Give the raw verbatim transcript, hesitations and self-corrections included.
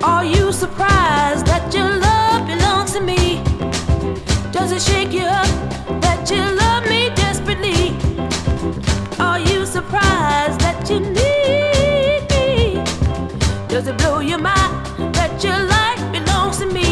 Are you surprised that your love belongs to me? Does it shake you up that you love me desperately? Are you surprised that you need me? Does it blow your mind that your life belongs to me?